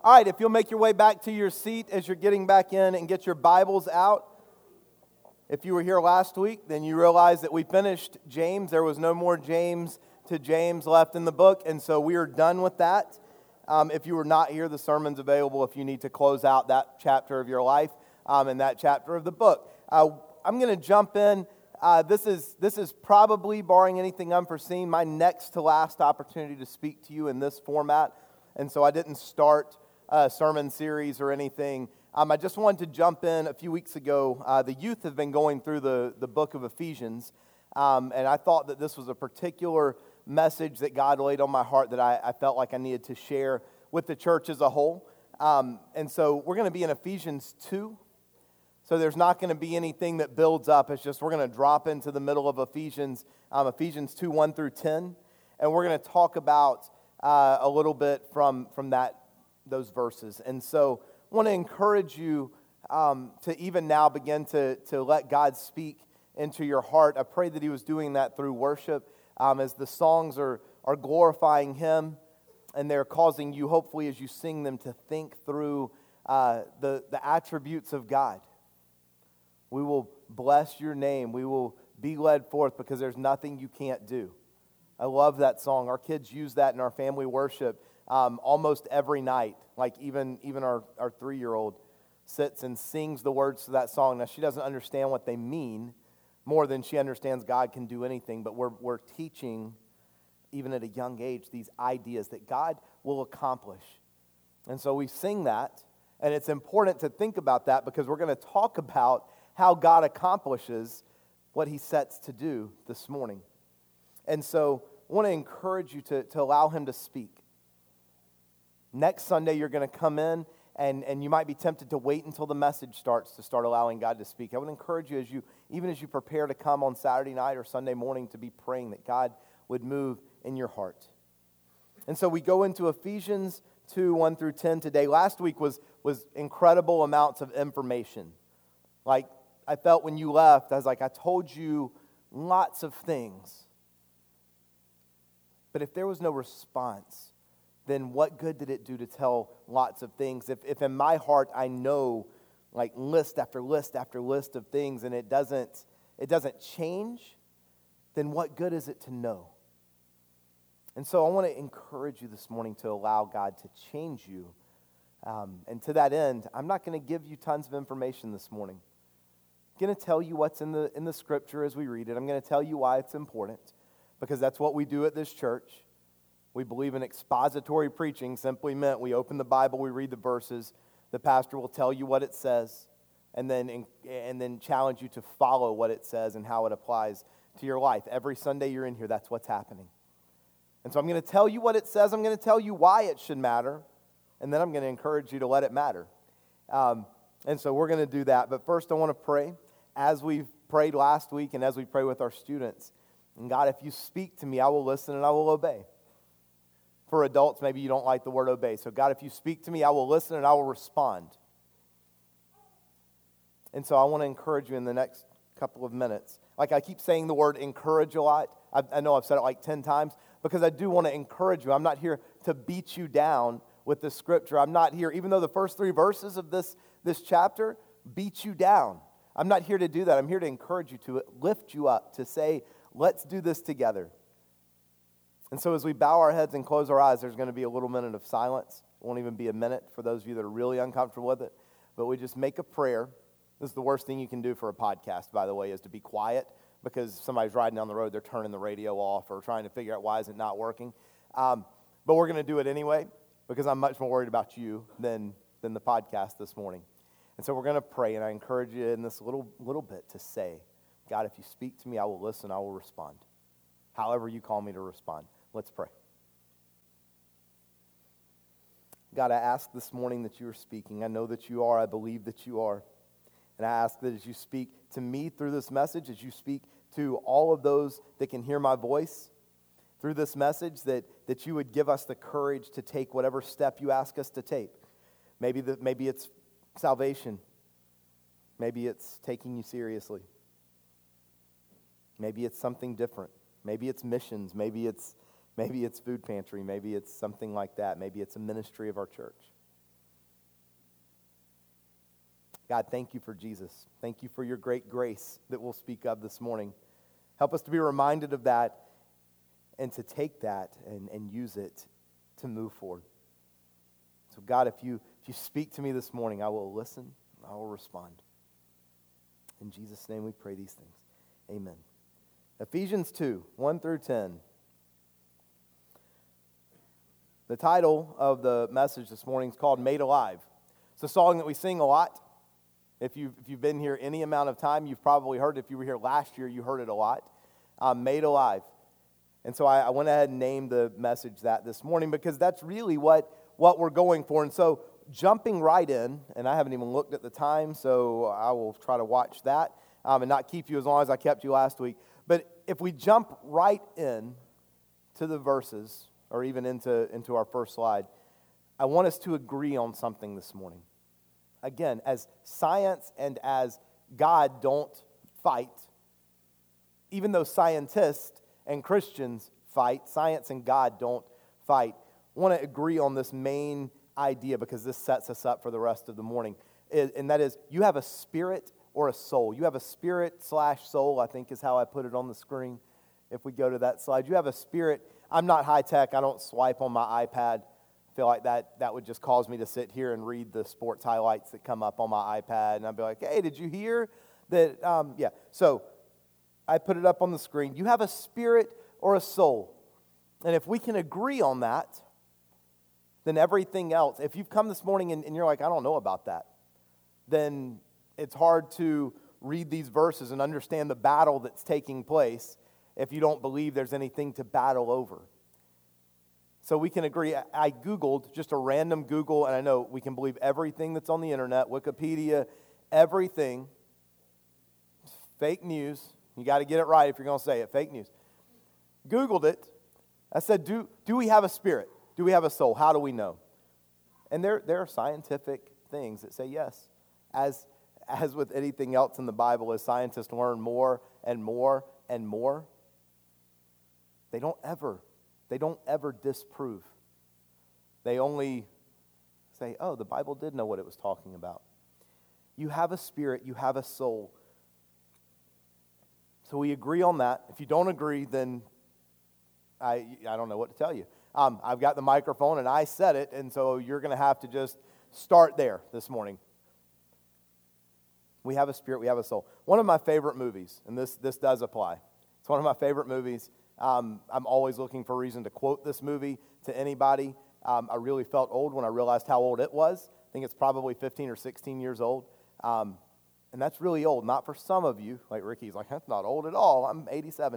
All right, if you'll make your way back to your seat as you're getting back in and get your Bibles out. If you were here last week, then you realize that we finished James. There was no more James to James left in the book, and so we are done with that. If you were not here, the sermon's available if you need to close out that chapter of your life and that chapter of the book. I'm going to jump in. This is probably, barring anything unforeseen, my next to last opportunity to speak to you in this format, and so I didn't start a sermon series or anything. I just wanted to jump in. A few weeks ago, the youth have been going through the book of Ephesians, and I thought that this was a particular message that God laid on my heart that I felt like I needed to share with the church as a whole. And so we're going to be in Ephesians 2. So there's not going to be anything that builds up. It's just we're going to drop into the middle of Ephesians 2, 1 through 10. And we're going to talk about a little bit from those verses. And so I want to encourage you to even now begin to let God speak into your heart. I pray that He was doing that through worship as the songs are glorifying Him, and they're causing you, hopefully, as you sing them, to think through the attributes of God. We will bless your name. We will be led forth because there's nothing you can't do. I love that song. Our kids use that in our family worship almost every night. Like even our 3-year-old sits and sings the words to that song. Now, she doesn't understand what they mean more than she understands God can do anything, but we're teaching, even at a young age, these ideas that God will accomplish. And so we sing that, and it's important to think about that because we're going to talk about how God accomplishes what He sets to do this morning. And so I want to encourage you to allow Him to speak. Next Sunday, you're going to come in, and you might be tempted to wait until the message starts to start allowing God to speak. I would encourage you, even as you prepare to come on Saturday night or Sunday morning, to be praying that God would move in your heart. And so we go into Ephesians 2, 1 through 10 today. Last week was incredible amounts of information. Like, I felt when you left, I was like, I told you lots of things. But if there was no response, then what good did it do to tell lots of things? If in my heart I know like list after list after list of things and it doesn't change, then what good is it to know? And so I want to encourage you this morning to allow God to change you. And to that end, I'm not going to give you tons of information this morning. I'm going to tell you what's in the Scripture as we read it. I'm going to tell you why it's important, because that's what we do at this church. We believe in expository preaching. Simply meant we open the Bible, we read the verses, the pastor will tell you what it says, and then challenge you to follow what it says and how it applies to your life. Every Sunday you're in here, that's what's happening. And so I'm going to tell you what it says, I'm going to tell you why it should matter, and then I'm going to encourage you to let it matter. And so we're going to do that. But first I want to pray, as we've prayed last week and as we pray with our students. And God, if you speak to me, I will listen and I will obey. For adults, maybe you don't like the word obey. So God, if you speak to me, I will listen and I will respond. And so I want to encourage you in the next couple of minutes. Like I keep saying the word encourage a lot. I know I've said it like 10 times because I do want to encourage you. I'm not here to beat you down with the Scripture. I'm not here, even though the first 3 verses of this chapter beat you down. I'm not here to do that. I'm here to encourage you, to lift you up, to say, let's do this together. And so as we bow our heads and close our eyes, there's going to be a little minute of silence. It won't even be a minute for those of you that are really uncomfortable with it. But we just make a prayer. This is the worst thing you can do for a podcast, by the way, is to be quiet, because somebody's riding down the road, they're turning the radio off or trying to figure out why is it not working. But we're going to do it anyway, because I'm much more worried about you than the podcast this morning. And so we're going to pray, and I encourage you in this little bit to say, God, if you speak to me, I will listen, I will respond. However you call me to respond. Let's pray. God, I ask this morning that you are speaking. I know that you are. I believe that you are. And I ask that as you speak to me through this message, as you speak to all of those that can hear my voice through this message, that you would give us the courage to take whatever step you ask us to take. Maybe it's salvation. Maybe it's taking you seriously. Maybe it's something different. Maybe it's missions. Maybe it's food pantry. Maybe it's something like that. Maybe it's a ministry of our church. God, thank you for Jesus. Thank you for your great grace that we'll speak of this morning. Help us to be reminded of that and to take that and use it to move forward. So God, if you speak to me this morning, I will listen, I will respond. In Jesus' name we pray these things. Amen. Ephesians 2, 1 through 10. The title of the message this morning is called Made Alive. It's a song that we sing a lot. If you've been here any amount of time, you've probably heard it. If you were here last year, you heard it a lot. Made Alive. And so I went ahead and named the message that this morning because that's really what we're going for. And so jumping right in, and I haven't even looked at the time, so I will try to watch that and not keep you as long as I kept you last week. But if we jump right in to the verses, or even into our first slide, I want us to agree on something this morning. Again, as science and as God don't fight, even though scientists and Christians fight, science and God don't fight. I want to agree on this main idea because this sets us up for the rest of the morning. And that is, you have a spirit or a soul. You have a spirit/soul, I think is how I put it on the screen. If we go to that slide, you have a spirit. I'm not high tech. I don't swipe on my iPad. I feel like that would just cause me to sit here and read the sports highlights that come up on my iPad. And I'd be like, hey, did you hear that? Yeah. So I put it up on the screen. You have a spirit or a soul. And if we can agree on that, then everything else, if you've come this morning and you're like, I don't know about that, then it's hard to read these verses and understand the battle that's taking place if you don't believe there's anything to battle over. So we can agree. I Googled, just a random Google, and I know we can believe everything that's on the internet, Wikipedia, everything. It's fake news. You got to get it right if you're going to say it, fake news. Googled it. I said, do we have a spirit? Do we have a soul? How do we know? And there are scientific things that say yes. As with anything else in the Bible, as scientists learn more and more and more, they don't ever disprove. They only say, oh, the Bible did know what it was talking about. You have a spirit, you have a soul. So we agree on that. If you don't agree, then I don't know what to tell you. I've got the microphone and I said it, and so you're going to have to just start there this morning. We have a spirit, we have a soul. One of my favorite movies, and this does apply. It's one of my favorite movies. I'm always looking for a reason to quote this movie to anybody. I really felt old when I realized how old it was. I think it's probably 15 or 16 years old. And that's really old. Not for some of you. Like Ricky's like, that's not old at all. I'm 87.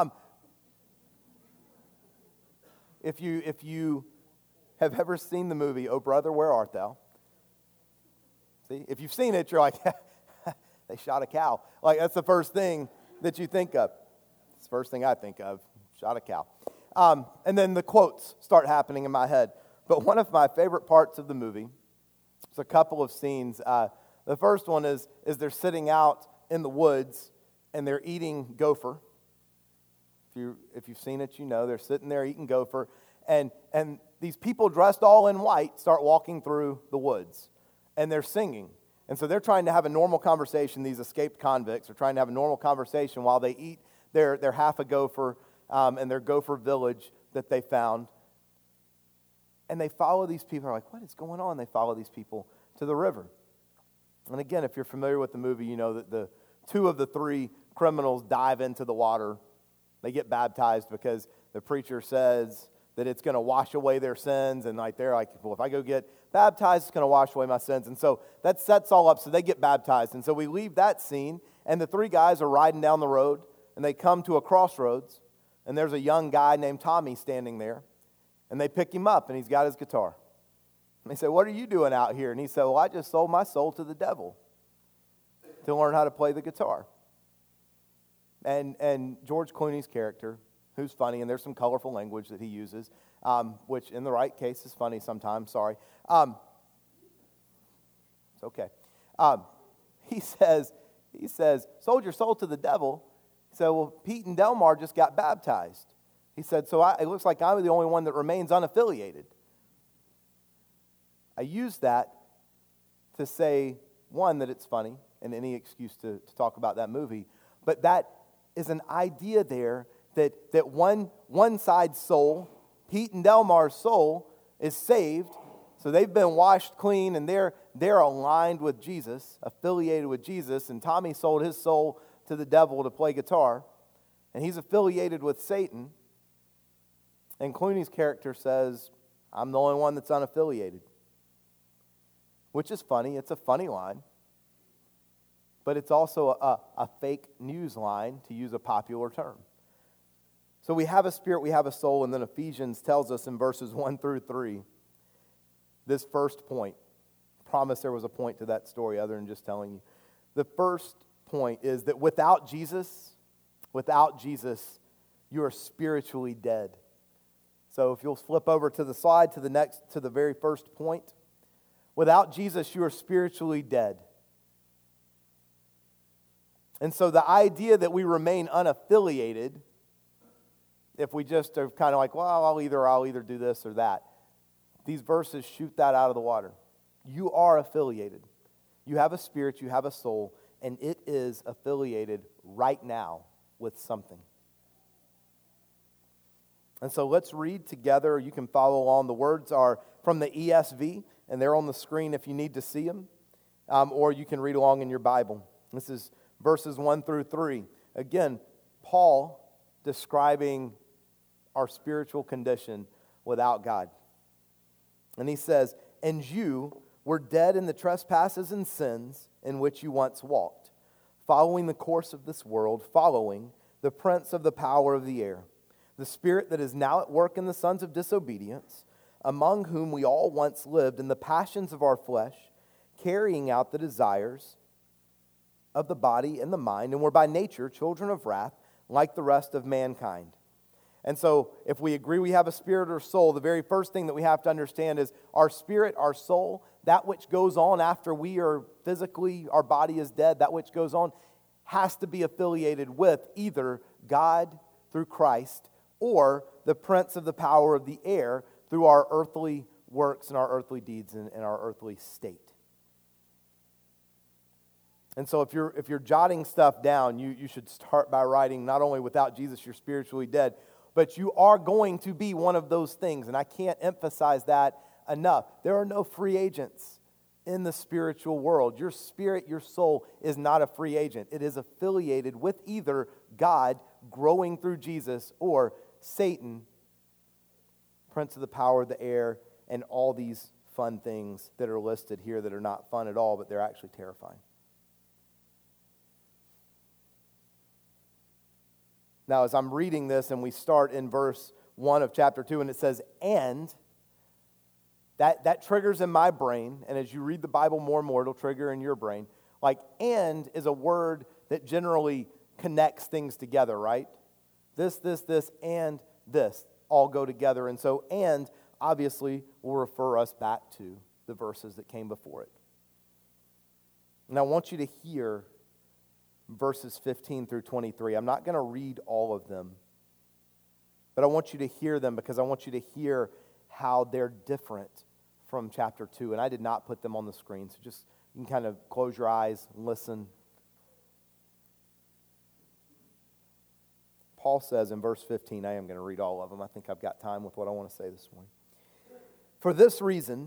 If you have ever seen the movie, Oh Brother, Where Art Thou? See, if you've seen it, you're like, they shot a cow. Like, that's the first thing that you think of. It's the first thing I think of, shot a cow. And then the quotes start happening in my head. But one of my favorite parts of the movie, it's a couple of scenes. The first one is they're sitting out in the woods and they're eating gopher. If you've seen it, you know they're sitting there eating gopher, and these people dressed all in white start walking through the woods, and they're singing. And so they're trying to have a normal conversation. These escaped convicts are trying to have a normal conversation while they eat their half a gopher in their gopher village that they found. And they follow these people. They're like, what is going on? They follow these people to the river. And again, if you're familiar with the movie, you know that the two of the three criminals dive into the water. They get baptized because the preacher says that it's going to wash away their sins. And like they're like, well, if I go get baptized, it's going to wash away my sins. And so that sets all up. So they get baptized. And so we leave that scene. And the three guys are riding down the road. And they come to a crossroads. And there's a young guy named Tommy standing there. And they pick him up. And he's got his guitar. And they say, what are you doing out here? And he said, well, I just sold my soul to the devil to learn how to play the guitar. And George Clooney's character, who's funny, and there's some colorful language that he uses, which in the right case is funny sometimes, sorry. It's okay. He says, sold your soul to the devil. He said, well, Pete and Delmar just got baptized. He said, so it looks like I'm the only one that remains unaffiliated. I use that to say one, that it's funny and any excuse to talk about that movie, but that is an idea there that one side's soul, Pete and Delmar's soul, is saved. So they've been washed clean and they're aligned with Jesus, affiliated with Jesus. And Tommy sold his soul to the devil to play guitar, and he's affiliated with Satan. And Clooney's character says, I'm the only one that's unaffiliated. Which is funny. It's a funny line. But it's also a fake news line, to use a popular term. So we have a spirit, we have a soul, and then Ephesians tells us in verses 1 through 3, this first point. Promise there was a point to that story other than just telling you. The first point is that without Jesus, you are spiritually dead. So if you'll flip over to the slide to the very first point. Without Jesus, you are spiritually dead. And so the idea that we remain unaffiliated, if we just are kind of like, well, I'll either do this or that, these verses shoot that out of the water. You are affiliated. You have a spirit, you have a soul, and it is affiliated right now with something. And so let's read together. You can follow along. The words are from the ESV, and they're on the screen if you need to see them, or you can read along in your Bible. This is verses 1 through 3. Again, Paul describing our spiritual condition without God. And he says, and you were dead in the trespasses and sins in which you once walked, following the course of this world, following the prince of the power of the air, the spirit that is now at work in the sons of disobedience, among whom we all once lived in the passions of our flesh, carrying out the desires of the body and the mind, and were by nature children of wrath, like the rest of mankind. And so, if we agree we have a spirit or soul, the very first thing that we have to understand is our spirit, our soul, that which goes on after we are physically, our body is dead, that which goes on has to be affiliated with either God through Christ or the prince of the power of the air through our earthly works and our earthly deeds and our earthly state. And so if you're jotting stuff down, you should start by writing, not only without Jesus you're spiritually dead, but you are going to be one of those things. And I can't emphasize that enough. There are no free agents in the spiritual world. Your spirit, your soul is not a free agent. It is affiliated with either God growing through Jesus or Satan, prince of the power of the air, and all these fun things that are listed here that are not fun at all, but they're actually terrifying. Now, as I'm reading this, and we start in verse 1 of chapter 2, and it says, and, that triggers in my brain, and as you read the Bible more and more, it'll trigger in your brain. Like, and is a word that generally connects things together, right? This, and this all go together. And so, and, obviously, will refer us back to the verses that came before it. And I want you to hear verses 15 through 23. I'm not going to read all of them, but I want you to hear them because I want you to hear how they're different from chapter 2. And I did not put them on the screen, so just you can kind of close your eyes and listen. Paul says in verse 15, I am going to read all of them. I think I've got time with what I want to say this morning. For this reason,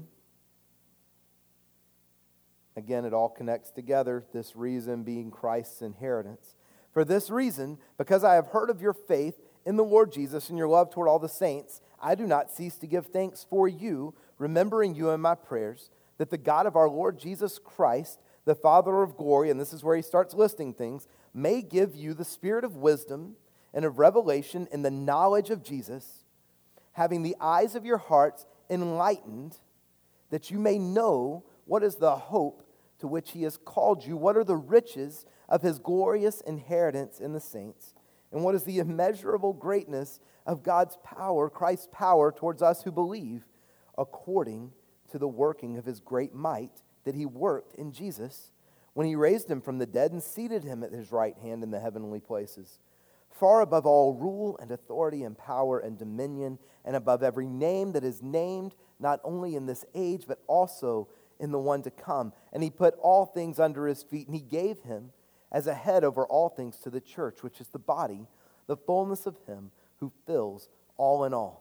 again, it all connects together, this reason being Christ's inheritance. For this reason, because I have heard of your faith in the Lord Jesus and your love toward all the saints, I do not cease to give thanks for you, remembering you in my prayers, that the God of our Lord Jesus Christ, the Father of glory, and this is where he starts listing things, may give you the spirit of wisdom and of revelation in the knowledge of Jesus, having the eyes of your hearts enlightened, that you may know what is the hope to which he has called you, what are the riches of his glorious inheritance in the saints, and what is the immeasurable greatness of God's power, Christ's power towards us who believe, according to the working of his great might that he worked in Jesus, when he raised him from the dead and seated him at his right hand in the heavenly places, far above all rule and authority and power and dominion, and above every name that is named, not only in this age, but also in the one to come. And he put all things under his feet, and he gave him as a head over all things to the church, which is the body, the fullness of him who fills all in all.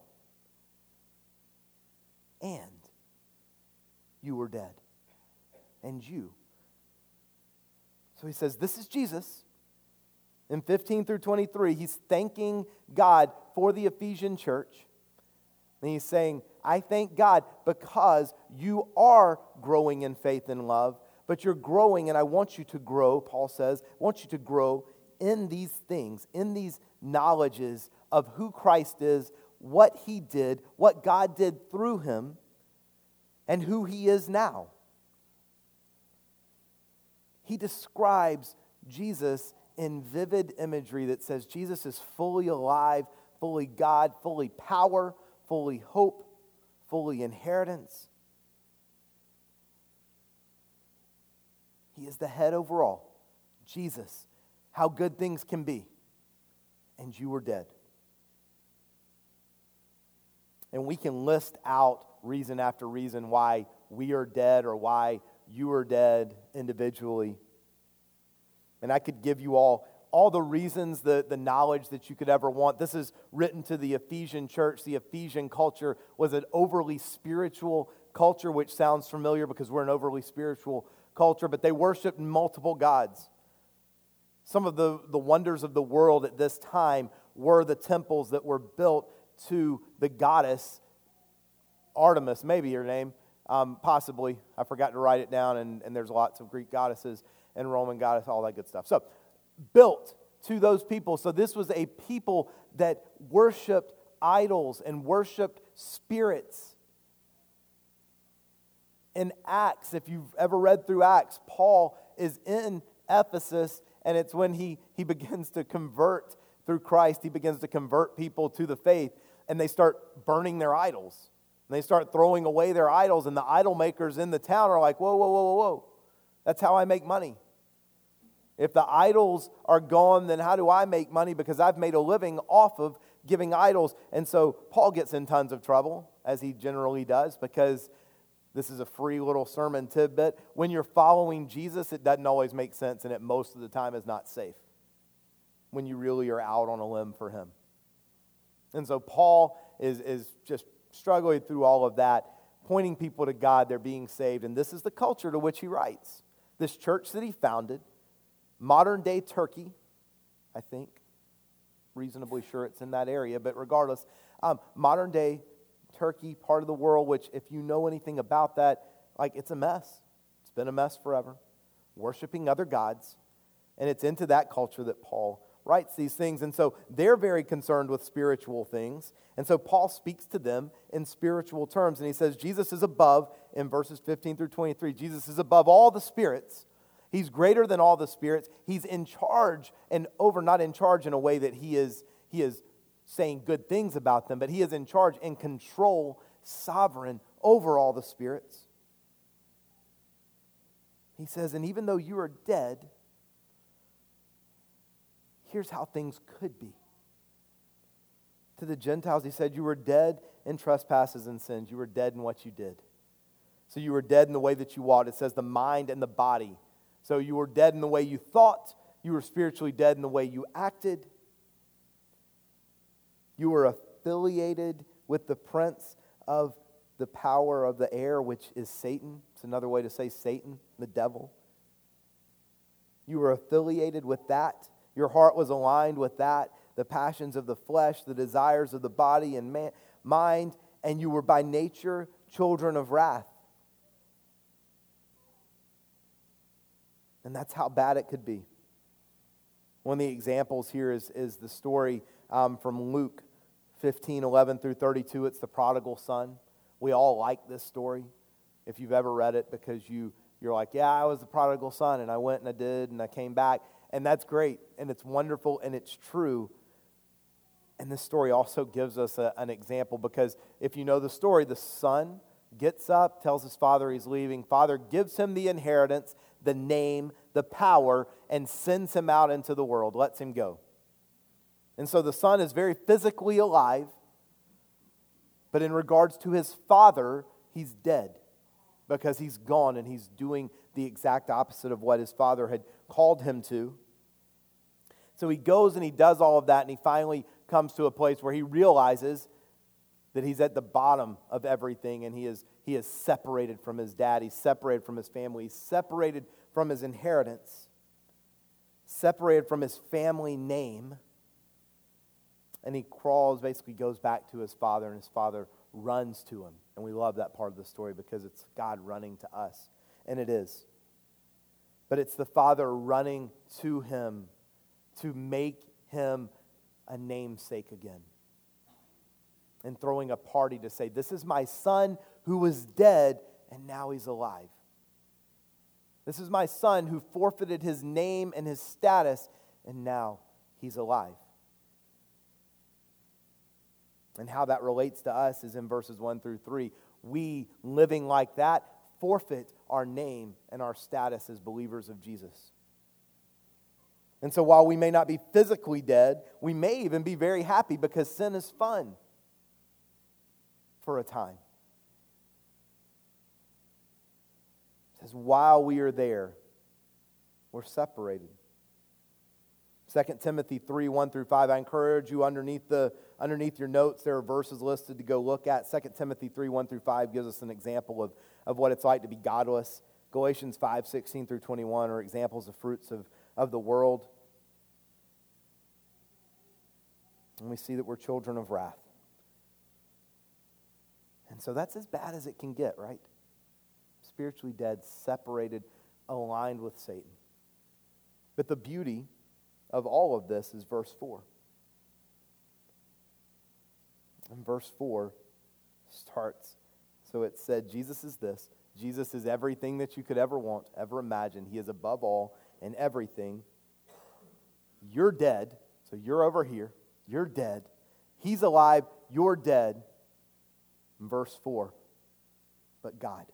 And you were dead. And you. So he says, this is Jesus. In 15 through 23, he's thanking God for the Ephesian church. And he's saying, I thank God because you are growing in faith and love, but you're growing, and I want you to grow, Paul says, I want you to grow in these things, in these knowledges of who Christ is, what he did, what God did through him, and who he is now. He describes Jesus in vivid imagery that says Jesus is fully alive, fully God, fully power, fully hope, fully inheritance. He is the head over all. Jesus, how good things can be. And you were dead. And we can list out reason after reason why we are dead or why you are dead individually. And I could give you all the reasons, the knowledge that you could ever want. This is written to the Ephesian church. The Ephesian culture was an overly spiritual culture, which sounds familiar because we're an overly spiritual culture, but they worshiped multiple gods. Some of the wonders of the world at this time were the temples that were built to the goddess Artemis, maybe her name, possibly. I forgot to write it down, and there's lots of Greek goddesses and Roman goddess, all that good stuff. So, built to those people. So this was a people that worshiped idols and worshiped spirits. In Acts, if you've ever read through Acts, Paul is in Ephesus, and it's when he begins to convert through Christ. He begins to convert people to the faith, and they start burning their idols. And they start throwing away their idols, and the idol makers in the town are like, whoa, whoa, whoa, whoa, whoa. That's how I make money. If the idols are gone, then how do I make money? Because I've made a living off of giving idols. And so Paul gets in tons of trouble, as he generally does, because this is a free little sermon tidbit. When you're following Jesus, it doesn't always make sense, and it most of the time is not safe when you really are out on a limb for him. And so Paul is just struggling through all of that, pointing people to God, they're being saved. And this is the culture to which he writes. This church that he founded, modern day Turkey, I think, reasonably sure it's in that area, but regardless, modern day Turkey, part of the world, which if you know anything about that, like it's a mess. It's been a mess forever. Worshiping other gods. And it's into that culture that Paul writes these things. And so they're very concerned with spiritual things. And so Paul speaks to them in spiritual terms. And he says Jesus is above, in verses 15 through 23, Jesus is above all the spirits. He's greater than all the spirits. He's in charge and over, not in charge in a way that he is saying good things about them, but he is in charge and control, sovereign over all the spirits. He says, and even though you are dead, here's how things could be. To the Gentiles, he said, you were dead in trespasses and sins. You were dead in what you did. So you were dead in the way that you walked. It says the mind and the body. So you were dead in the way you thought. You were spiritually dead in the way you acted. You were affiliated with the prince of the power of the air, which is Satan. It's another way to say Satan, the devil. You were affiliated with that. Your heart was aligned with that. The passions of the flesh, the desires of the body and mind. And you were by nature children of wrath. And that's how bad it could be. One of the examples here is the story from Luke 15:11 through 32. It's the prodigal son. We all like this story if you've ever read it, because you're like, yeah, I was the prodigal son, and I went and I did, and I came back. And that's great, and it's wonderful, and it's true. And this story also gives us an example, because if you know the story, the son gets up, tells his father he's leaving. Father gives him the inheritance, the name, the power, and sends him out into the world, lets him go. And so the son is very physically alive, but in regards to his father, he's dead. because he's gone and he's doing the exact opposite of what his father had called him to. So he goes and he does all of that, and he finally comes to a place where he realizes that he's at the bottom of everything, and he is separated from his dad. He's separated from his family. He's separated from his inheritance, separated from his family name. And he crawls, basically goes back to his father, and his father runs to him. And we love that part of the story because it's God running to us. And it is. But it's the father running to him to make him a namesake again. And throwing a party to say, this is my son who was dead and now he's alive. This is my son who forfeited his name and his status and now he's alive. And how that relates to us is in verses 1 through 3. We, living like that, forfeit our name and our status as believers of Jesus. And so while we may not be physically dead, we may even be very happy because sin is fun for a time. It says, while we are there, we're separated. 2 Timothy 3, 1 through 5. I encourage you underneath your notes, there are verses listed to go look at. 2 Timothy 3, 1 through 5 gives us an example of what it's like to be godless. Galatians 5, 16 through 21 are examples of fruits of the world. And we see that we're children of wrath. And so that's as bad as it can get, right? Spiritually dead, separated, aligned with Satan. But the beauty of all of this is verse 4. And verse 4 starts, so it said, Jesus is this. Jesus is everything that you could ever want, ever imagine. He is above all and everything. You're dead, so you're over here. You're dead. He's alive. You're dead. In verse 4, but God.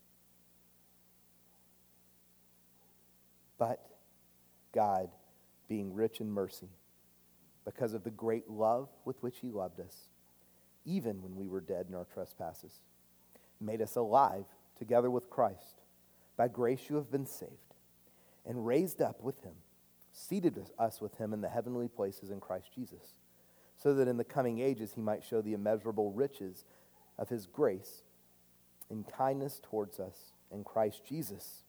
But God, being rich in mercy, because of the great love with which he loved us, even when we were dead in our trespasses, made us alive together with Christ. By grace you have been saved, and raised up with him, seated us with him in the heavenly places in Christ Jesus, so that in the coming ages he might show the immeasurable riches of his grace in kindness towards us in Christ Jesus.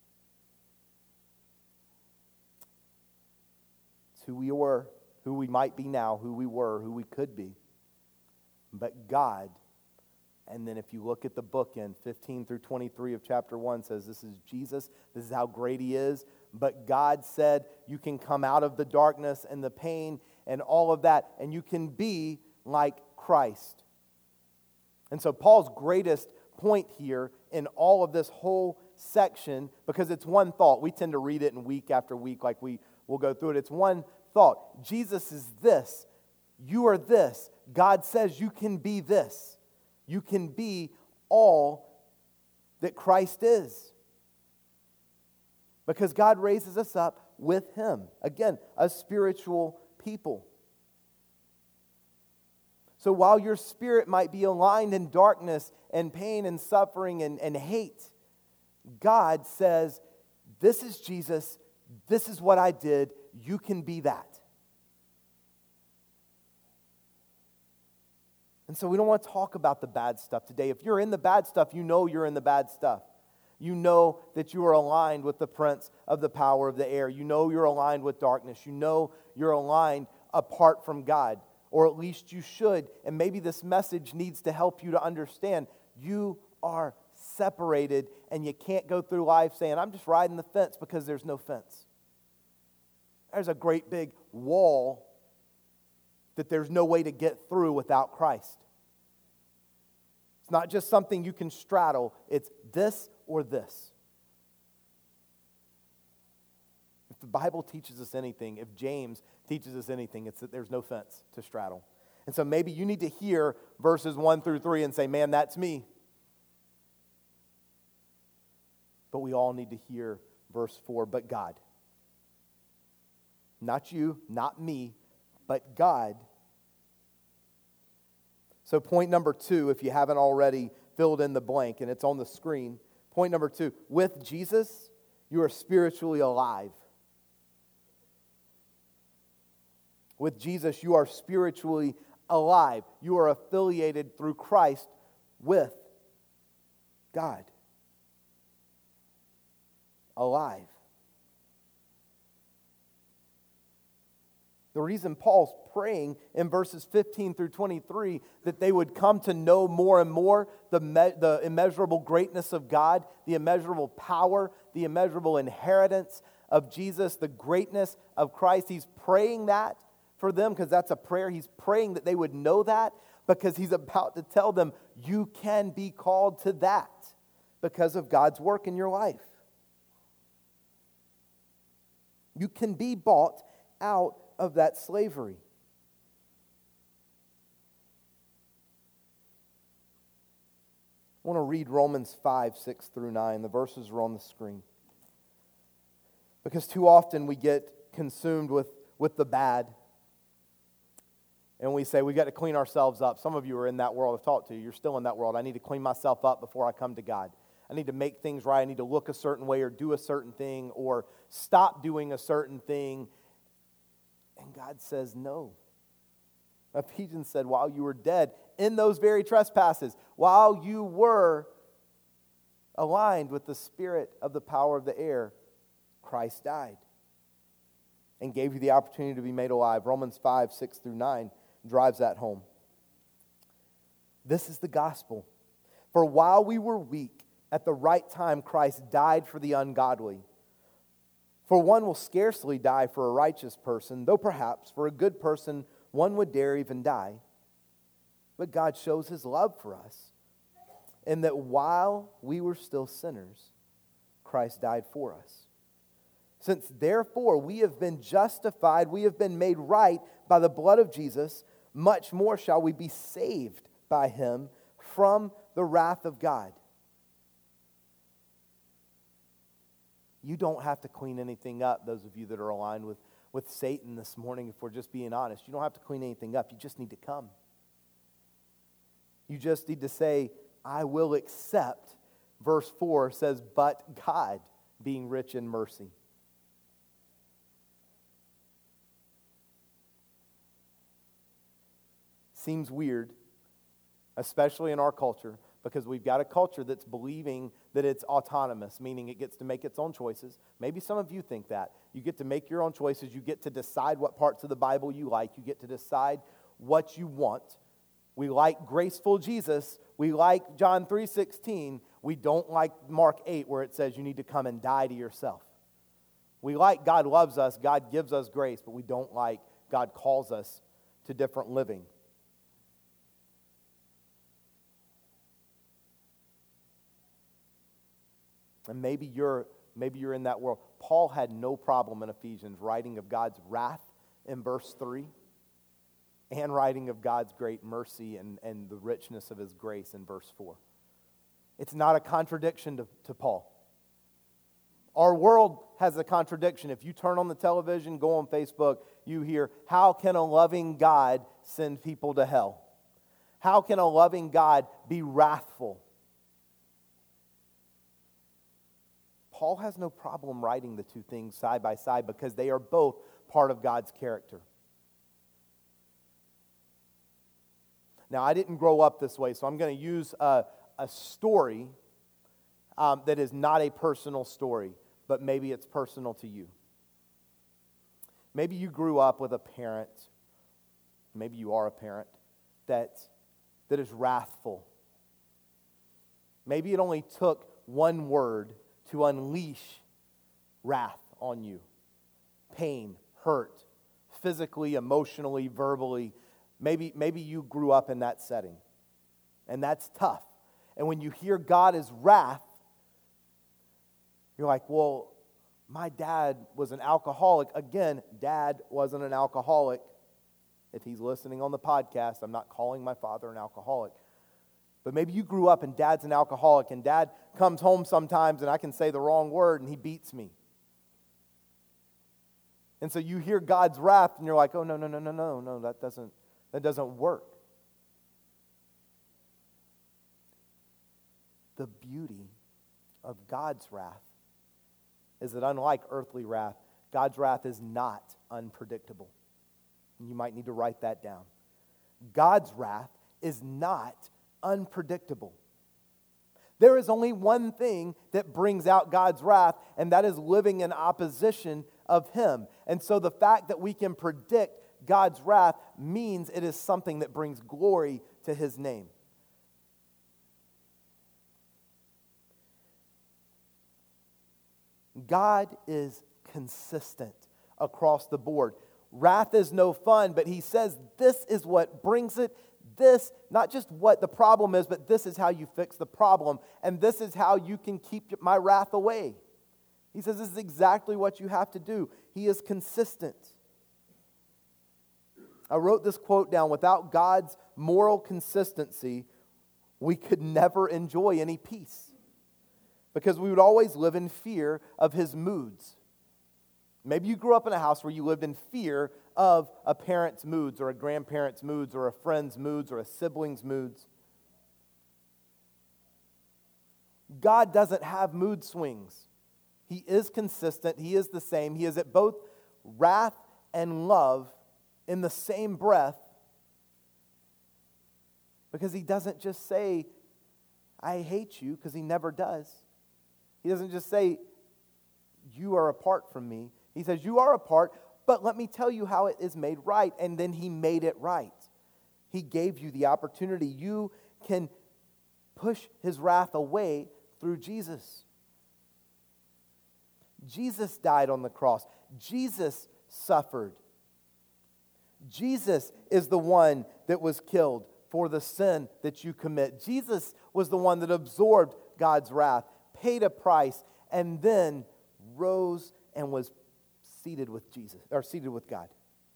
It's who we were, who we might be now, who we were, who we could be. But God, and then if you look at the bookend, 15 through 23 of chapter 1 says this is Jesus, this is how great he is. But God said you can come out of the darkness and the pain and all of that, and you can be like Christ. And so Paul's greatest point here in all of this whole section, because it's one thought. We tend to read it in week after week like we will go through it. It's one thought. Jesus is this. You are this. God says you can be this. You can be all that Christ is. Because God raises us up with him. Again, a spiritual people. So while your spirit might be aligned in darkness and pain and suffering and hate, God says, this is Jesus, this is what I did, you can be that. And so we don't want to talk about the bad stuff today. If you're in the bad stuff, you know you're in the bad stuff. You know that you are aligned with the prince of the power of the air. You know you're aligned with darkness. You know you're aligned apart from God. Or at least you should. And maybe this message needs to help you to understand you are separated and you can't go through life saying, I'm just riding the fence, because there's no fence. There's a great big wall that there's no way to get through without Christ. It's not just something you can straddle. It's this or this. If the Bible teaches us anything, if James teaches us anything, it's that there's no fence to straddle. And so maybe you need to hear verses 1 through 3 and say, man, that's me. But we all need to hear verse 4, but God. Not you, not me, but God. So point number 2, if you haven't already filled in the blank, and it's on the screen, Point number 2, with Jesus, you are spiritually alive. With Jesus, you are spiritually alive. You are affiliated through Christ with God. Alive. The reason Paul's praying in verses 15 through 23 that they would come to know more and more the immeasurable greatness of God, the immeasurable power, the immeasurable inheritance of Jesus, the greatness of Christ. He's praying that for them because that's a prayer. He's praying that they would know that because he's about to tell them you can be called to that because of God's work in your life. You can be bought out of that slavery. I want to read Romans 5, 6 through 9. The verses are on the screen. Because too often we get consumed with the bad. And we say, we got to clean ourselves up. Some of you are in that world. I've talked to you. You're still in that world. I need to clean myself up before I come to God. I need to make things right. I need to look a certain way or do a certain thing or stop doing a certain thing. And God says no. Ephesians said, while you were dead in those very trespasses, while you were aligned with the spirit of the power of the air, Christ died and gave you the opportunity to be made alive. Romans 5, 6 through 9 drives that home. This is the gospel. For while we were weak, at the right time Christ died for the ungodly. For one will scarcely die for a righteous person, though perhaps for a good person one would dare even die. But God shows his love for us, in that while we were still sinners, Christ died for us. Since therefore we have been justified, we have been made right by the blood of Jesus, much more shall we be saved by him from the wrath of God. You don't have to clean anything up, those of you that are aligned with Satan this morning, if we're just being honest. You don't have to clean anything up. You just need to come. You just need to say, I will accept. Verse 4 says, but God, being rich in mercy. Seems weird, especially in our culture, because we've got a culture that's believing that it's autonomous, meaning it gets to make its own choices. Maybe some of you think that. You get to make your own choices. You get to decide what parts of the Bible you like. You get to decide what you want. We like graceful Jesus. We like John 3:16. We don't like Mark 8 where it says you need to come and die to yourself. We like God loves us, God gives us grace, but we don't like God calls us to different living. And maybe you're in that world. Paul had no problem in Ephesians writing of God's wrath in verse 3 and writing of God's great mercy and the richness of his grace in verse 4. It's not a contradiction to Paul. Our world has a contradiction. If you turn on the television, go on Facebook, you hear, how can a loving God send people to hell? How can a loving God be wrathful? Paul has no problem writing the two things side by side because they are both part of God's character. Now, I didn't grow up this way, so I'm going to use a story that is not a personal story, but maybe it's personal to you. Maybe you grew up with a parent, maybe you are a parent, that is wrathful. Maybe it only took one word to unleash wrath on you. Pain, hurt, physically, emotionally, verbally. Maybe you grew up in that setting. And that's tough. And when you hear God is wrath, you're like, well, my dad was an alcoholic. Again, Dad wasn't an alcoholic. If he's listening on the podcast, I'm not calling my father an alcoholic. But maybe you grew up and Dad's an alcoholic and Dad comes home sometimes and I can say the wrong word and he beats me. And so you hear God's wrath and you're like, oh, no, that doesn't work. The beauty of God's wrath is that unlike earthly wrath, God's wrath is not unpredictable. You might need to write that down. God's wrath is not unpredictable. There is only one thing that brings out God's wrath, and that is living in opposition of Him. And so the fact that we can predict God's wrath means it is something that brings glory to His name. God is consistent across the board. Wrath is no fun, but He says this is what brings it. This, not just what the problem is, but this is how you fix the problem. And this is how you can keep my wrath away. He says this is exactly what you have to do. He is consistent. I wrote this quote down: without God's moral consistency, we could never enjoy any peace, because we would always live in fear of His moods. Maybe you grew up in a house where you lived in fear of a parent's moods or a grandparent's moods or a friend's moods or a sibling's moods. God doesn't have mood swings. He is consistent. He is the same. He is at both wrath and love in the same breath, because He doesn't just say, I hate you, because He never does. He doesn't just say, you are apart from me. He says, you are apart, but let me tell you how it is made right. And then He made it right. He gave you the opportunity. You can push His wrath away through Jesus. Jesus died on the cross. Jesus suffered. Jesus is the one that was killed for the sin that you commit. Jesus was the one that absorbed God's wrath, paid a price, and then rose and was seated with Jesus, or seated with God.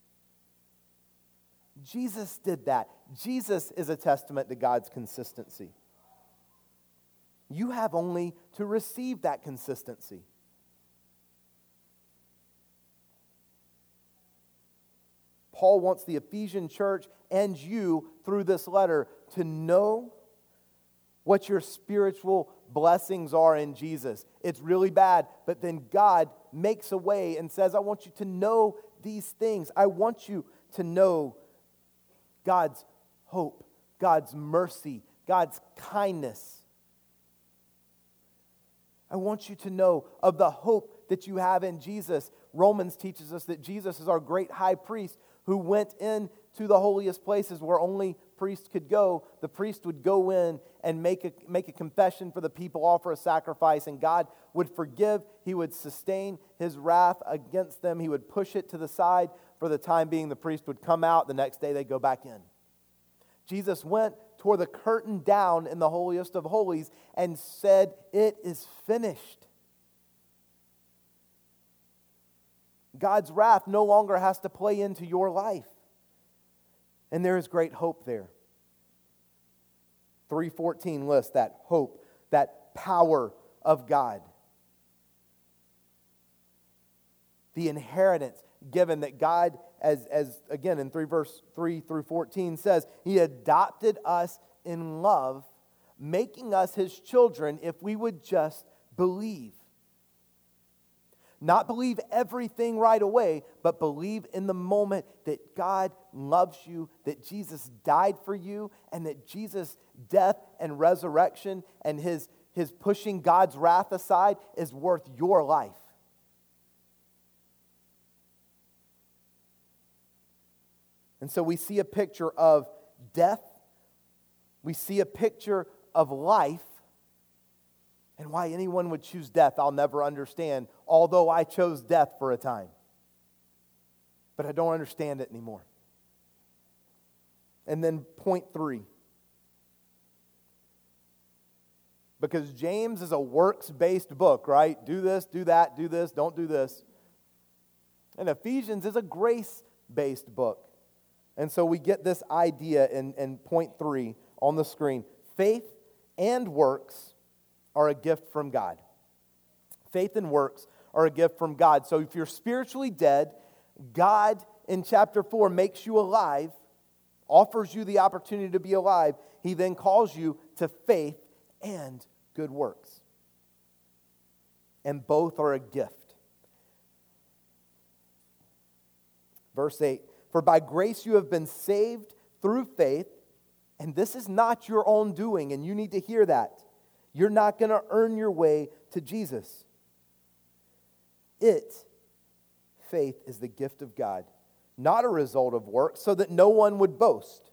Jesus did that. Jesus is a testament to God's consistency. You have only to receive that consistency. Paul wants the Ephesian church and you, through this letter, to know what your spiritual blessings are in Jesus. It's really bad, but then God makes a way and says, I want you to know these things. I want you to know God's hope, God's mercy, God's kindness. I want you to know of the hope that you have in Jesus. Romans teaches us that Jesus is our great high priest who went into the holiest places where only priests could go. The priest would go in and make a confession for the people, offer a sacrifice, and God would forgive. He would sustain His wrath against them. He would push it to the side for the time being. The priest would come out. The next day they'd go back in. Jesus went, tore the curtain down in the holiest of holies, and said, it is finished. God's wrath no longer has to play into your life. And there is great hope there. 3:14 lists that hope, that power of God. The inheritance given that God, as again in verse 3 through 14 says, He adopted us in love, making us His children if we would just believe. Not believe everything right away, but believe in the moment that God loves you, that Jesus died for you, and that Jesus' death and resurrection and his pushing God's wrath aside is worth your life. And so we see a picture of death, we see a picture of life. And why anyone would choose death, I'll never understand, although I chose death for a time. But I don't understand it anymore. And then point 3. Because James is a works-based book, right? Do this, do that, do this, don't do this. And Ephesians is a grace-based book. And so we get this idea in point 3 on the screen. Faith and works are a gift from God. Faith and works are a gift from God. So if you're spiritually dead, God in chapter 4 makes you alive, offers you the opportunity to be alive. He then calls you to faith and good works. and both are a gift. Verse 8, for by grace you have been saved through faith, and this is not your own doing, and you need to hear that. You're not going to earn your way to Jesus. Faith is the gift of God, not a result of works, so that no one would boast.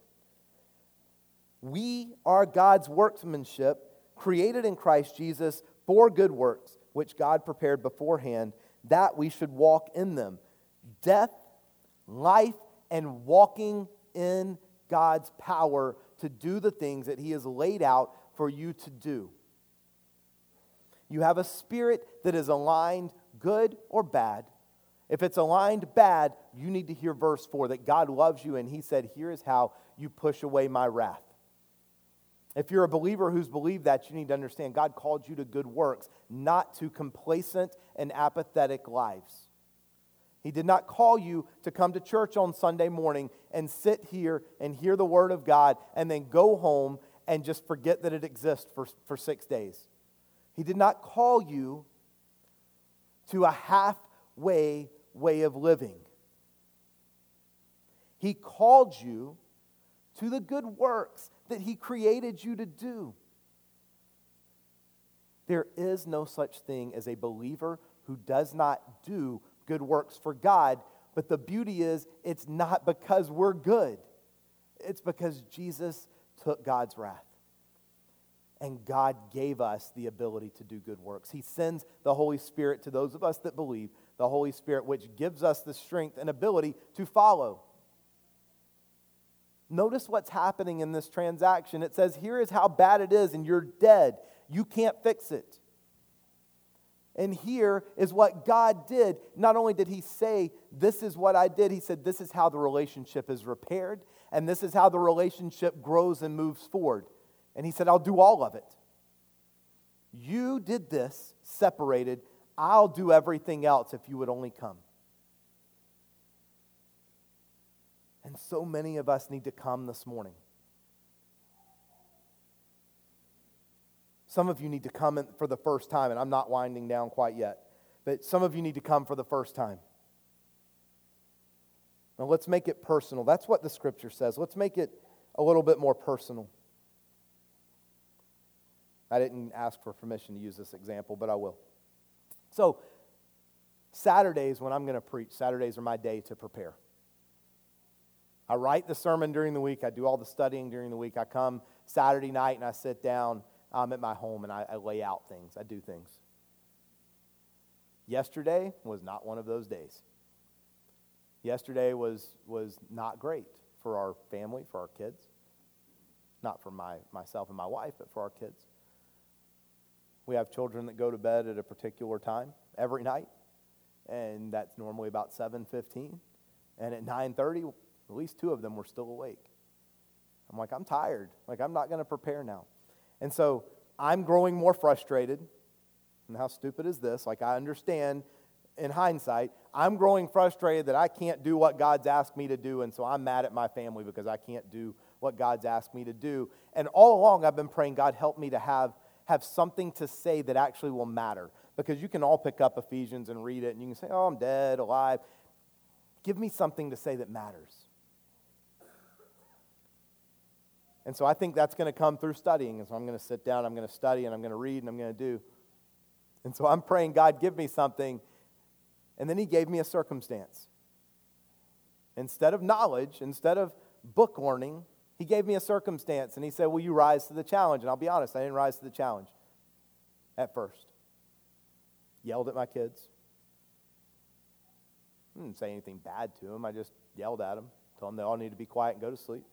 We are God's workmanship, created in Christ Jesus for good works, which God prepared beforehand, that we should walk in them. Death, life, and walking in God's power to do the things that He has laid out for you to do. You have a spirit that is aligned good or bad. If it's aligned bad, you need to hear verse 4, that God loves you, and He said, here is how you push away my wrath. If you're a believer who's believed that, you need to understand God called you to good works, not to complacent and apathetic lives. He did not call you to come to church on Sunday morning and sit here and hear the Word of God and then go home and just forget that it exists for 6 days. He did not call you to a halfway way of living. He called you to the good works that He created you to do. There is no such thing as a believer who does not do good works for God, but the beauty is it's not because we're good. It's because Jesus took God's wrath. And God gave us the ability to do good works. He sends the Holy Spirit to those of us that believe, the Holy Spirit which gives us the strength and ability to follow. Notice what's happening in this transaction. It says, here is how bad it is, and you're dead. You can't fix it. And here is what God did. Not only did He say, this is what I did, He said, this is how the relationship is repaired, and this is how the relationship grows and moves forward. And He said, I'll do all of it. You did this, separated. I'll do everything else if you would only come. And so many of us need to come this morning. Some of you need to come in for the first time, and I'm not winding down quite yet, but some of you need to come for the first time. Now let's make it personal. That's what the Scripture says. Let's make it a little bit more personal. I didn't ask for permission to use this example, but I will. So, Saturdays when I'm going to preach, Saturdays are my day to prepare. I write the sermon during the week. I do all the studying during the week. I come Saturday night and I sit down at my home and I lay out things. I do things. Yesterday was not one of those days. Yesterday was not great for our family, for our kids. Not for myself and my wife, but for our kids. We have children that go to bed at a particular time every night, and that's normally about 7:15. And at 9:30, at least 2 of them were still awake. I'm like, I'm tired. Like, I'm not going to prepare now. And so I'm growing more frustrated. And how stupid is this? Like, I understand in hindsight, I'm growing frustrated that I can't do what God's asked me to do, and so I'm mad at my family because I can't do what God's asked me to do. And all along, I've been praying, God, help me to have something to say that actually will matter. Because you can all pick up Ephesians and read it, and you can say, oh, I'm dead, alive. Give me something to say that matters. And so I think that's going to come through studying. And so I'm going to sit down, I'm going to study, and I'm going to read, and I'm going to do. And so I'm praying, God, give me something. And then He gave me a circumstance. Instead of knowledge, instead of book learning, He gave me a circumstance. And He said, will you rise to the challenge? And I'll be honest, I didn't rise to the challenge at first. Yelled at my kids. I didn't say anything bad to them. I just yelled at them, told them they all need to be quiet and go to sleep.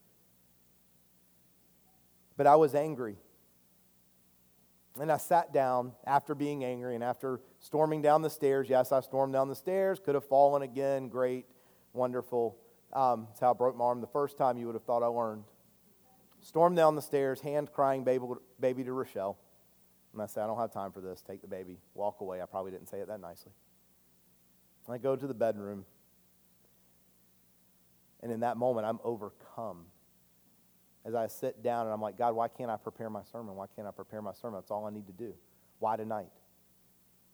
But I was angry. And I sat down after being angry and after storming down the stairs. Yes, I stormed down the stairs. Could have fallen again. Great. Wonderful. That's how I broke my arm the first time. You would have thought I learned. Stormed down the stairs, hand crying baby to Rochelle. And I said, I don't have time for this. Take the baby. Walk away. I probably didn't say it that nicely. I go to the bedroom. And in that moment, I'm overcome. As I sit down and I'm like, God, why can't I prepare my sermon? Why can't I prepare my sermon? That's all I need to do. Why tonight?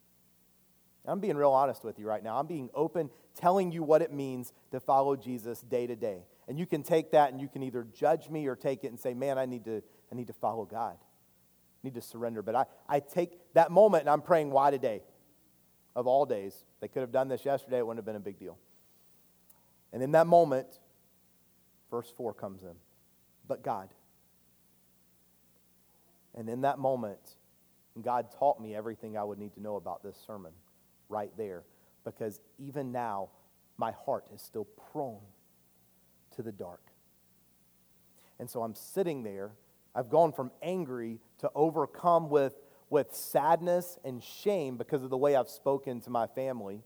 I'm being real honest with you right now. I'm being open, telling you what it means to follow Jesus day to day. And you can take that and you can either judge me or take it and say, man, I need to follow God. I need to surrender. But I take that moment and I'm praying, why today? Of all days. They could have done this yesterday. It wouldn't have been a big deal. And in that moment, verse 4 comes in. But God. And in that moment, God taught me everything I would need to know about this sermon right there. Because even now, my heart is still prone to the dark. And so I'm sitting there. I've gone from angry to overcome with sadness and shame because of the way I've spoken to my family.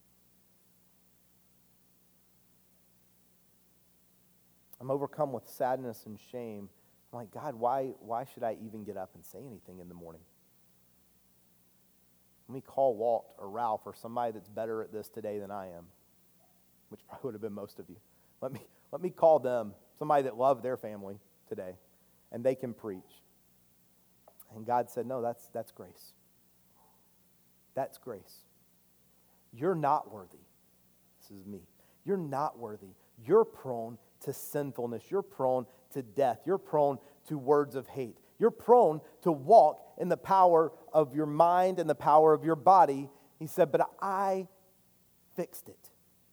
I'm overcome with sadness and shame. I'm like, God, why should I even get up and say anything in the morning? Let me call Walt or Ralph or somebody that's better at this today than I am, which probably would have been most of you. Let me call them, somebody that loved their family today, and they can preach. And God said, no, that's grace. That's grace. You're not worthy. This is me. You're not worthy. You're prone to sinfulness. You're prone to death. You're prone to words of hate. You're prone to walk in the power of your mind and the power of your body. He said, but I fixed it.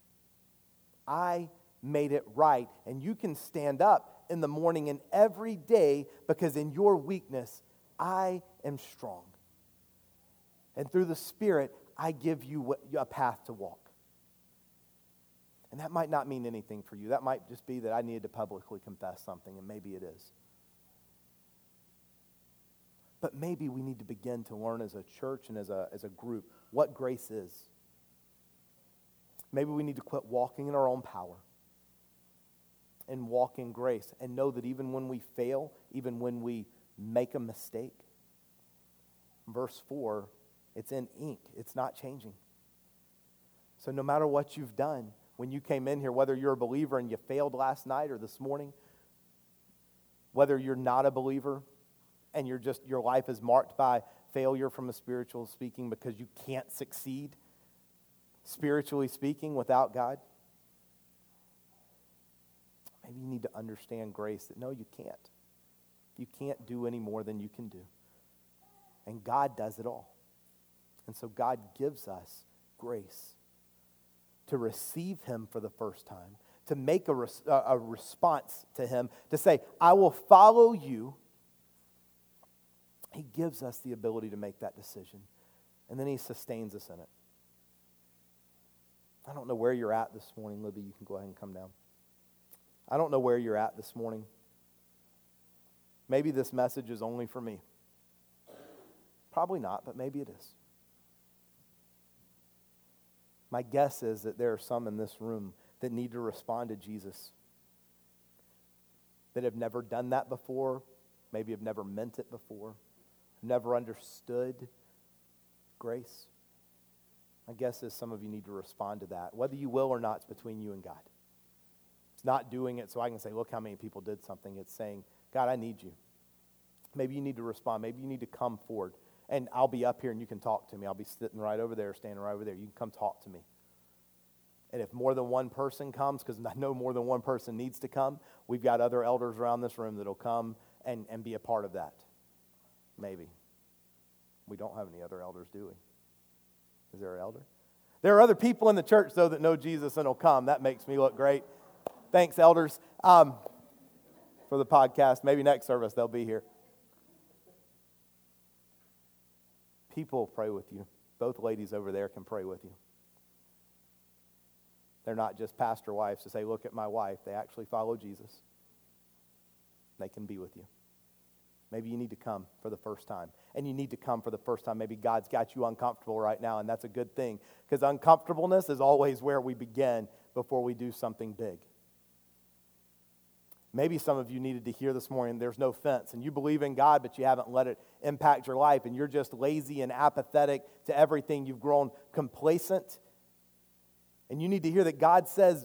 I made it right. And you can stand up in the morning and every day because in your weakness, I am strong. And through the Spirit, I give you a path to walk. And that might not mean anything for you. That might just be that I needed to publicly confess something, and maybe it is. But maybe we need to begin to learn as a church and as a group what grace is. Maybe we need to quit walking in our own power and walk in grace and know that even when we fail, even when we make a mistake, verse 4, it's in ink. It's not changing. So no matter what you've done, when you came in here, whether you're a believer and you failed last night or this morning, whether you're not a believer and your life is marked by failure from a spiritual speaking because you can't succeed, spiritually speaking, without God, maybe you need to understand grace that no, you can't. You can't do any more than you can do. And God does it all. And so God gives us grace to receive Him for the first time, to make a response to Him, to say, I will follow you. He gives us the ability to make that decision. And then He sustains us in it. I don't know where you're at this morning. Libby, you can go ahead and come down. I don't know where you're at this morning. Maybe this message is only for me. Probably not, but maybe it is. My guess is that there are some in this room that need to respond to Jesus, that have never done that before, maybe have never meant it before, never understood grace. My guess is some of you need to respond to that. Whether you will or not, it's between you and God. It's not doing it so I can say, look how many people did something. It's saying, God, I need you. Maybe you need to respond. Maybe you need to come forward. And I'll be up here and you can talk to me. I'll be sitting right over there, standing right over there. You can come talk to me. And if more than one person comes, because I know more than one person needs to come, we've got other elders around this room that'll come and be a part of that. Maybe. We don't have any other elders, do we? Is there an elder? There are other people in the church, though, that know Jesus and will come. That makes me look great. Thanks, elders, for the podcast. Maybe next service they'll be here. People pray with you. Both ladies over there can pray with you. They're not just pastor wives to say, look at my wife. They actually follow Jesus. They can be with you. Maybe you need to come for the first time. And you need to come for the first time. Maybe God's got you uncomfortable right now, and that's a good thing. Because uncomfortableness is always where we begin before we do something big. Maybe some of you needed to hear this morning, there's no fence, and you believe in God, but you haven't let it impact your life, and you're just lazy and apathetic to everything. You've grown complacent, and you need to hear that God says,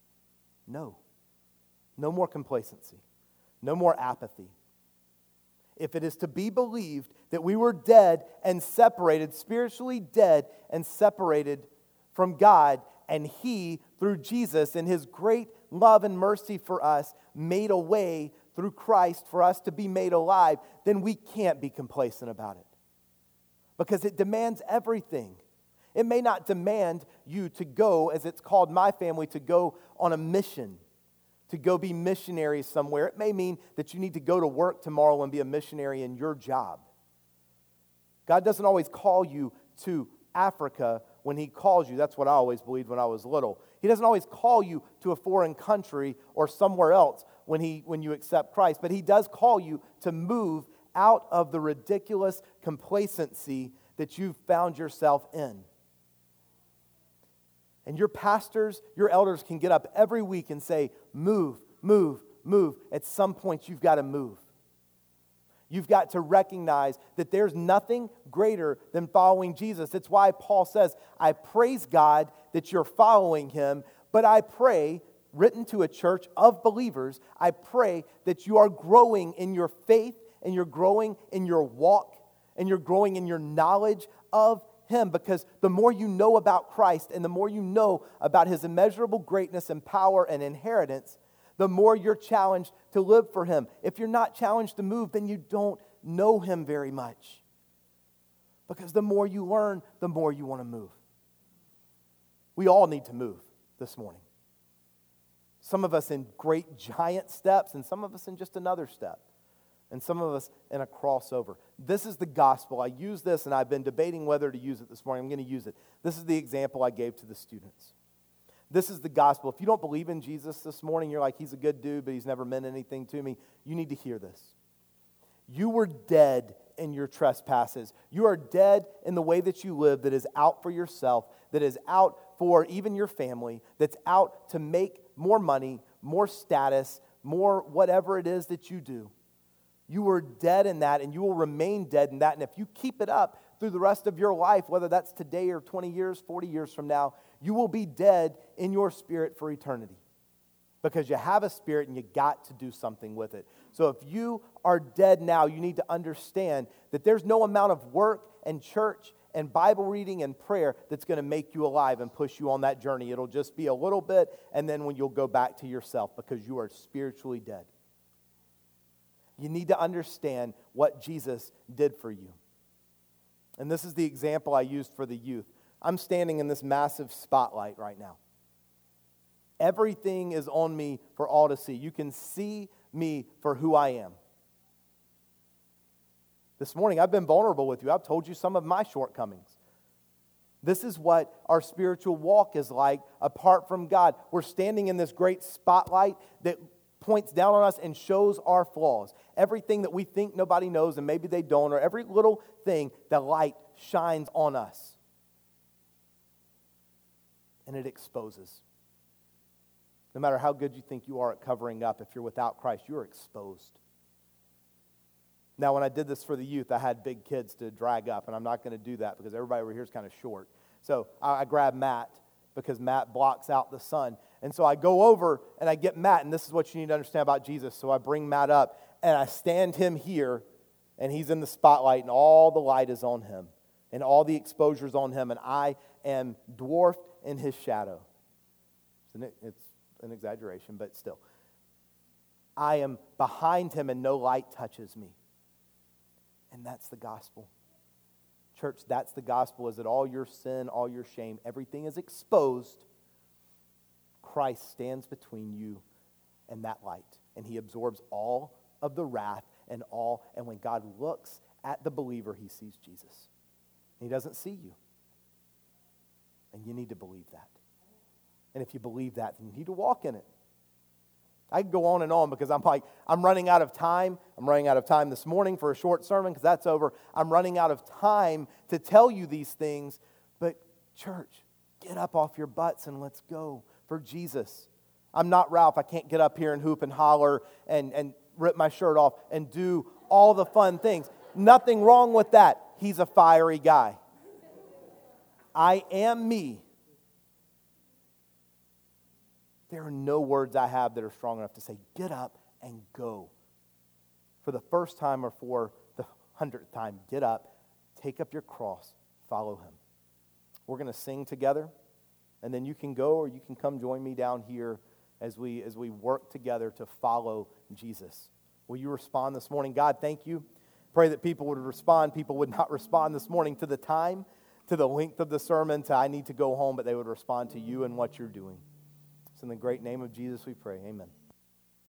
no more complacency, no more apathy. if it is to be believed that we were dead and separated, spiritually dead and separated from God, and He, through Jesus and His great love and mercy for us, made a way through Christ for us to be made alive, then we can't be complacent about it. Because it demands everything. It may not demand you to go, as it's called my family, to go on a mission, to go be missionaries somewhere. It may mean that you need to go to work tomorrow and be a missionary in your job. God doesn't always call you to Africa when He calls you. That's what I always believed when I was little. He doesn't always call you to a foreign country or somewhere else when you accept Christ, but He does call you to move out of the ridiculous complacency that you've found yourself in. And your pastors, your elders can get up every week and say, move, move, move. At some point, you've got to move. You've got to recognize that there's nothing greater than following Jesus. That's why Paul says, I praise God that you're following Him, but I pray, written to a church of believers, I pray that you are growing in your faith and you're growing in your walk and you're growing in your knowledge of Him, because the more you know about Christ and the more you know about His immeasurable greatness and power and inheritance, the more you're challenged to live for Him. If you're not challenged to move, then you don't know Him very much. Because the more you learn, the more you want to move. We all need to move this morning. Some of us in great giant steps, and some of us in just another step. And some of us in a crossover. This is the gospel. I use this, and I've been debating whether to use it this morning. I'm going to use it. This is the example I gave to the students. This is the gospel. If you don't believe in Jesus this morning, you're like, He's a good dude, but He's never meant anything to me. You need to hear this. You were dead in your trespasses. You are dead in the way that you live, that is out for yourself, that is out for even your family, that's out to make more money, more status, more whatever it is that you do. You were dead in that, and you will remain dead in that. And if you keep it up through the rest of your life, whether that's today or 20 years, 40 years from now, you will be dead in your spirit for eternity. Because you have a spirit and you got to do something with it. So if you are dead now, you need to understand that there's no amount of work and church and Bible reading and prayer that's going to make you alive and push you on that journey. It'll just be a little bit, and then when you'll go back to yourself, because you are spiritually dead. You need to understand what Jesus did for you. And this is the example I used for the youth. I'm standing in this massive spotlight right now. Everything is on me for all to see. You can see me for who I am. This morning, I've been vulnerable with you. I've told you some of my shortcomings. This is what our spiritual walk is like apart from God. We're standing in this great spotlight that points down on us and shows our flaws. Everything that we think nobody knows and maybe they don't, or every little thing, the light shines on us. And it exposes. No matter how good you think you are at covering up, if you're without Christ, you're exposed. Now, when I did this for the youth, I had big kids to drag up, and I'm not going to do that because everybody over here is kind of short. So I grabbed Matt because Matt blocks out the sun. And so I go over and I get Matt, and this is what you need to understand about Jesus. So I bring Matt up, and I stand him here, and he's in the spotlight, and all the light is on him, and all the exposure's on him, and I am dwarfed in his shadow. It's an exaggeration, but still. I am behind him, and no light touches me. And that's the gospel. Church, that's the gospel, is that all your sin, all your shame, everything is exposed. Christ stands between you and that light, and He absorbs all of the wrath and when God looks at the believer, He sees Jesus. He doesn't see you. And you need to believe that. And if you believe that, then you need to walk in it. I could go on and on because I'm running out of time. I'm running out of time this morning for a short sermon because that's over. I'm running out of time to tell you these things. But church, get up off your butts and let's go for Jesus. I'm not Ralph. I can't get up here and hoop and holler and rip my shirt off and do all the fun things. Nothing wrong with that. He's a fiery guy. I am me. There are no words I have that are strong enough to say, get up and go for the first time or for the 100th time, get up, take up your cross, follow him. We're going to sing together, and then you can go or you can come join me down here as we work together to follow Jesus. Will you respond this morning? God, thank you. Pray that people would respond. People would not respond this morning to the time, to the length of the sermon, to I need to go home, but they would respond to you and what you're doing. It's in the great name of Jesus we pray. Amen.